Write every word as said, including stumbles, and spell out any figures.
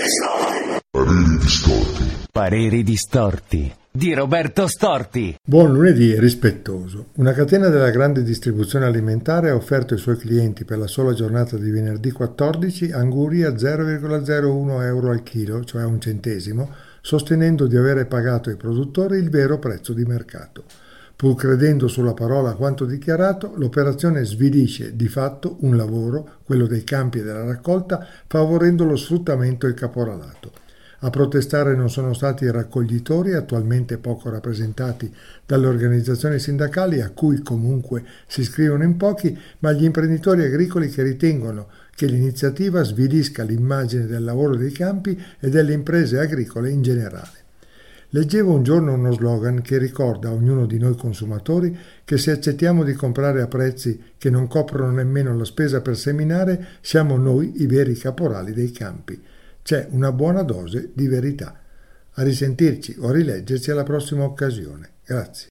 Pareri distorti. Pareri distorti di Roberto Storti. Buon lunedì e rispettoso. Una catena della grande distribuzione alimentare ha offerto ai suoi clienti per la sola giornata di venerdì quattordici anguri a zero virgola zero uno euro al chilo, cioè a un centesimo, sostenendo di avere pagato ai produttori il vero prezzo di mercato. Pur credendo sulla parola quanto dichiarato, l'operazione svilisce di fatto un lavoro, quello dei campi e della raccolta, favorendo lo sfruttamento e il caporalato. A protestare non sono stati i raccoglitori, attualmente poco rappresentati dalle organizzazioni sindacali, a cui comunque si iscrivono in pochi, ma gli imprenditori agricoli che ritengono che l'iniziativa svilisca l'immagine del lavoro dei campi e delle imprese agricole in generale. Leggevo un giorno uno slogan che ricorda a ognuno di noi consumatori che se accettiamo di comprare a prezzi che non coprono nemmeno la spesa per seminare, siamo noi i veri caporali dei campi. C'è una buona dose di verità. A risentirci o a rileggerci alla prossima occasione. Grazie.